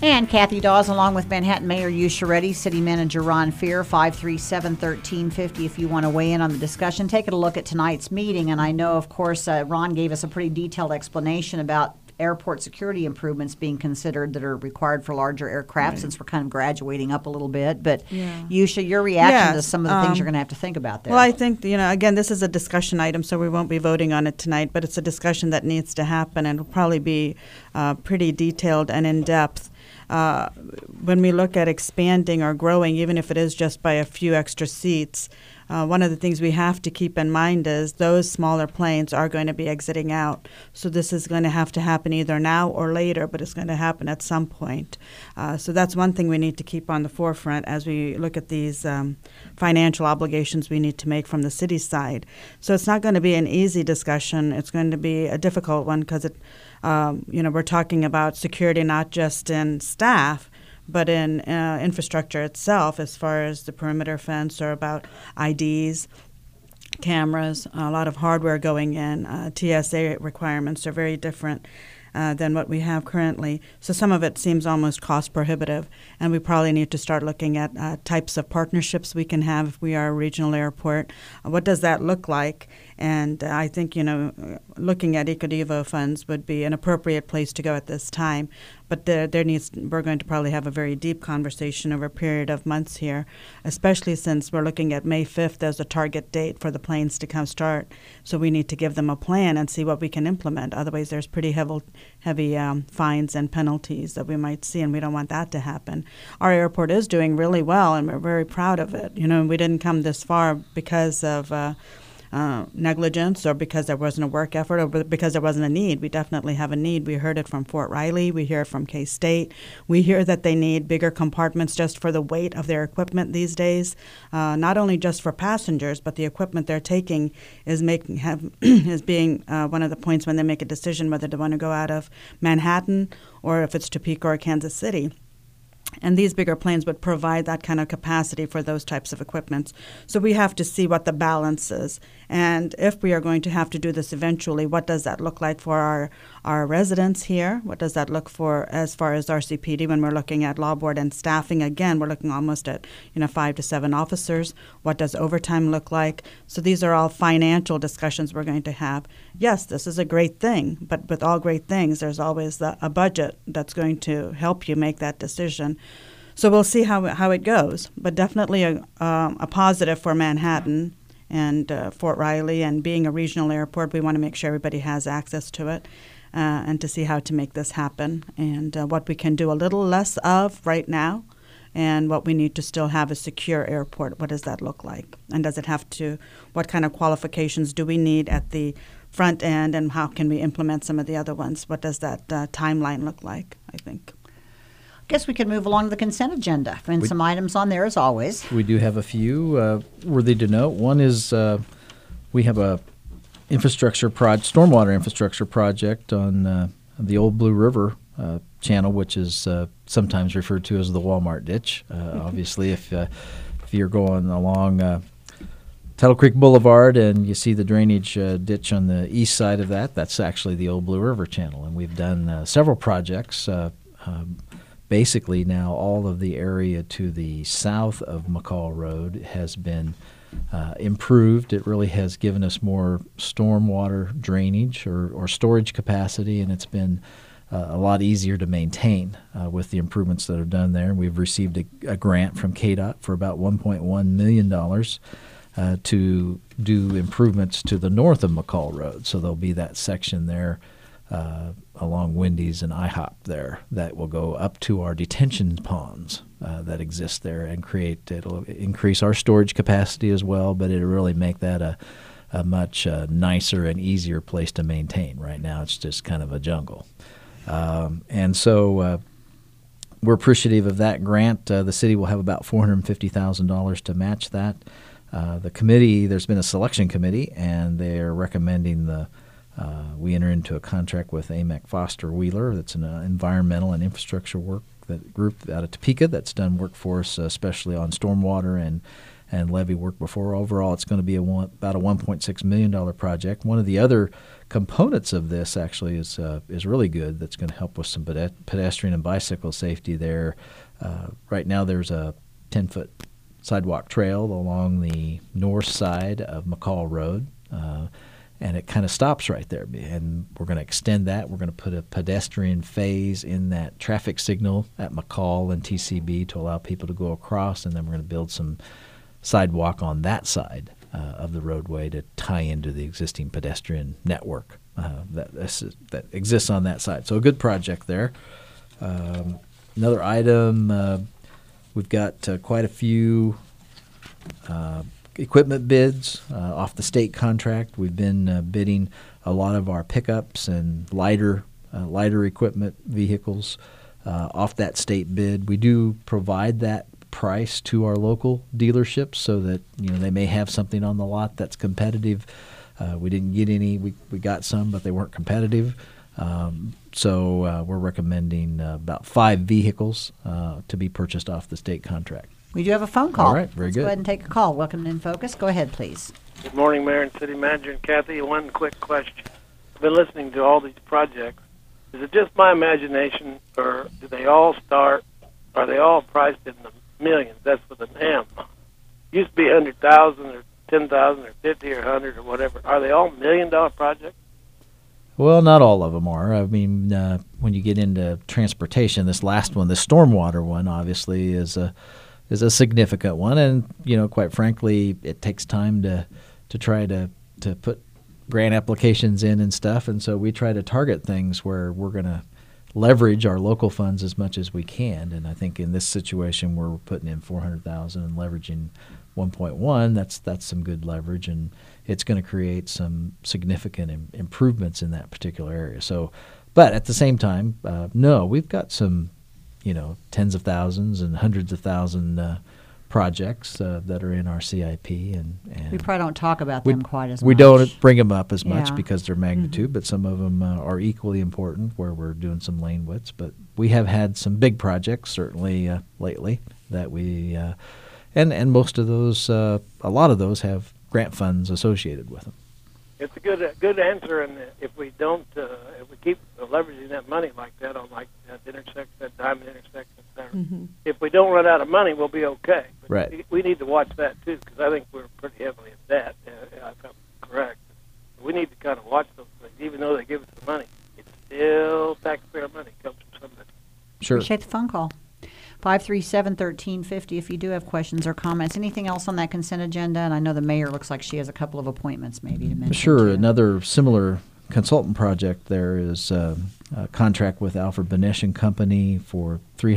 And Kathy Dawes, along with Manhattan Mayor Yusha Reddy, City Manager Ron Fear, 537-1350 if you want to weigh in on the discussion. Taking a look at tonight's meeting, and I know, of course, Ron gave us a pretty detailed explanation about airport security improvements being considered that are required for larger aircraft, since we're kind of graduating up a little bit. But Yusha, your reaction to some of the things you're going to have to think about there. Well, I think, again, this is a discussion item, so we won't be voting on it tonight, but it's a discussion that needs to happen, and it'll probably be pretty detailed and in-depth. When we look at expanding or growing, even if it is just by a few extra seats, one of the things we have to keep in mind is those smaller planes are going to be exiting out. So this is going to have to happen either now or later, but it's going to happen at some point. So that's one thing we need to keep on the forefront as we look at these financial obligations we need to make from the city side. So it's not going to be an easy discussion. It's going to be a difficult one because we're talking about security not just in staff, but in infrastructure itself, as far as the perimeter fence or about IDs, cameras, a lot of hardware going in. TSA requirements are very different than what we have currently. So some of it seems almost cost prohibitive, and we probably need to start looking at types of partnerships we can have if we are a regional airport. What does that look like? And I think, looking at EcoDevo funds would be an appropriate place to go at this time. But we're going to probably have a very deep conversation over a period of months here, especially since we're looking at May 5th as a target date for the planes to come start. So we need to give them a plan and see what we can implement. Otherwise, there's pretty heavy fines and penalties that we might see, and we don't want that to happen. Our airport is doing really well, and we're very proud of it. We didn't come this far because of negligence or because there wasn't a work effort or because there wasn't a need. We definitely have a need. We heard it from Fort Riley. We hear it from K-State. We hear that they need bigger compartments just for the weight of their equipment these days, not only just for passengers, but the equipment they're taking is being one of the points when they make a decision whether they want to go out of Manhattan or if it's Topeka or Kansas City. And these bigger planes would provide that kind of capacity for those types of equipments. So we have to see what the balance is. And if we are going to have to do this eventually, what does that look like for our residents here? What does that look for as far as RCPD when we're looking at law board and staffing? Again, we're looking almost at 5 to 7 officers. What does overtime look like? So these are all financial discussions we're going to have. Yes, this is a great thing, but with all great things, there's always a budget that's going to help you make that decision. So we'll see how it goes, but definitely a positive for Manhattan and Fort Riley, and being a regional airport, we want to make sure everybody has access to it and to see how to make this happen and what we can do a little less of right now and what we need to still have a secure airport. What does that look like? And does it have to, what kind of qualifications do we need at the front end, and how can we implement some of the other ones? What does that timeline look like, I think? Guess we could move along to the consent agenda. And some items on there, as always. We do have a few worthy to note. One is we have a stormwater infrastructure project on the Old Blue River channel, which is sometimes referred to as the Walmart ditch. Obviously, if you're going along Tuttle Creek Boulevard and you see the drainage ditch on the east side of that's actually the Old Blue River channel. And we've done several projects. Basically now all of the area to the south of McCall Road has been improved. It really has given us more stormwater drainage or storage capacity, and it's been a lot easier to maintain with the improvements that are done there. And we've received a grant from KDOT for about $1.1 million to do improvements to the north of McCall Road. So there'll be that section there along Wendy's and IHOP there that will go up to our detention ponds that exist there and it'll increase our storage capacity as well, but it'll really make that a much nicer and easier place to maintain. Right now it's just kind of a jungle. And so we're appreciative of that grant. The city will have about $450,000 to match that. The committee, there's been a selection committee, and they're recommending we enter into a contract with AMEC Foster Wheeler. That's an environmental and infrastructure group out of Topeka that's done work for us, especially on stormwater and and levee work before. Overall, it's going to be about a $1.6 million project. One of the other components of this actually is really good. That's going to help with some pedestrian and bicycle safety there. Right now, there's a 10-foot sidewalk trail along the north side of McCall Road, and it kind of stops right there. And we're going to extend that. We're going to put a pedestrian phase in that traffic signal at McCall and TCB to allow people to go across, and then we're going to build some sidewalk on that side of the roadway to tie into the existing pedestrian network that exists on that side. So a good project there. Another item, we've got quite a few equipment bids off the state contract. We've been bidding a lot of our pickups and lighter equipment vehicles off that state bid. We do provide that price to our local dealerships so that they may have something on the lot that's competitive. We didn't get any. We got some, but they weren't competitive. So we're recommending about 5 vehicles to be purchased off the state contract. We do have a phone call. All right, very Let's good. go ahead and take a call. Welcome to In Focus. Go ahead, please. Good morning, Mayor and City Manager and Kathy. One quick question. I've been listening to all these projects. Is it just my imagination, or do they all are they all priced in the millions? That's with an M. Used to be 100,000 or 10,000 or 50 or 100 or whatever. Are they all $1 million projects? Well, not all of them are. I mean, when you get into transportation, this last one, the stormwater one, obviously is a significant one, and quite frankly, it takes time to try to put grant applications in and stuff, and so we try to target things where we're going to leverage our local funds as much as we can. And I think in this situation, where we're putting in $400,000 and leveraging 1.1, that's some good leverage, and it's going to create some significant improvements in that particular area. So, but at the same time, no, we've got some tens of thousands and hundreds of thousand projects that are in our CIP, and We probably don't talk about them quite as much. we don't bring them up as much Yeah. because their magnitude, but some of them are equally important where we're doing some lane widths. But we have had some big projects certainly lately that we and most of those, a lot of those have grant funds associated with them. It's a good answer, and if we don't, if we keep leveraging that money like that on that intersection, that diamond intersection center, if we don't run out of money, we'll be okay. But Right. we need to watch that too, because I think we're pretty heavily in debt. If I'm correct, we need to kind of watch those things. Even though they give us the money, it's still taxpayer money comes from somebody. Sure. Appreciate the phone call. 537-1350 if you do have questions or comments. Anything else on that consent agenda? And I know the mayor looks like she has a couple of appointments maybe to mention. Sure. too. Another similar consultant project there is a contract with Alfred Benesh and Company for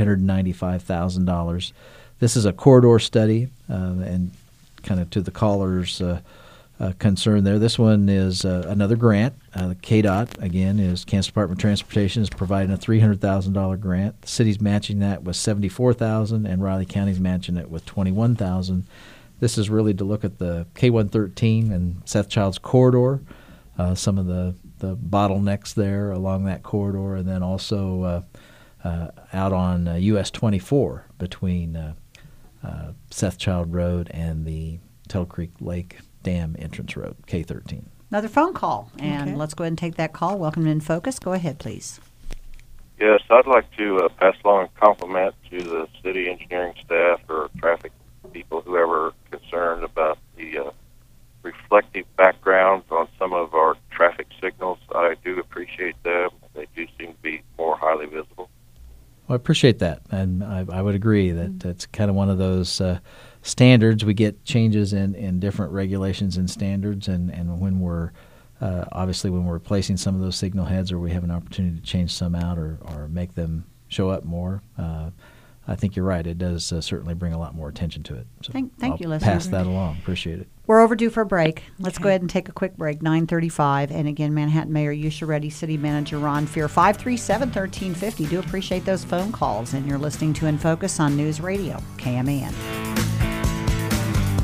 $395,000. This is a corridor study, and kind of to the caller's concern there. This one is another grant. KDOT, again, is Kansas Department of Transportation, is providing a $300,000 grant. The city's matching that with $74,000, and Riley County's matching it with $21,000. This is really to look at the K-113 and Seth Childs corridor, some of the bottlenecks there along that corridor, and then also out on US 24 between Seth Child Road and the Tuttle Creek Lake Dam Entrance Road, K-13. Another phone call. And Okay. let's go ahead and take that call. Welcome to In Focus. Go ahead, please. Yes, I'd like to pass along a compliment to the city engineering staff or traffic people, whoever concerned about the reflective backgrounds on some of our traffic signals. I do appreciate them. They do seem to be more highly visible. Well, I appreciate that, and I would agree that it's kind of one of those standards. We get changes in different regulations and standards, and when we're obviously when we're replacing some of those signal heads, or we have an opportunity to change some out or make them show up more, I think you're right. It does certainly bring a lot more attention to it. So Thank I'll you, listeners. pass that along. Appreciate it. We're overdue for a break. Let's Okay. go ahead and take a quick break. 9:35, and again, Manhattan Mayor Yusha Reddy, City Manager Ron Fear. 537-1350. Do appreciate those phone calls, and you're listening to In Focus on News Radio KMAN.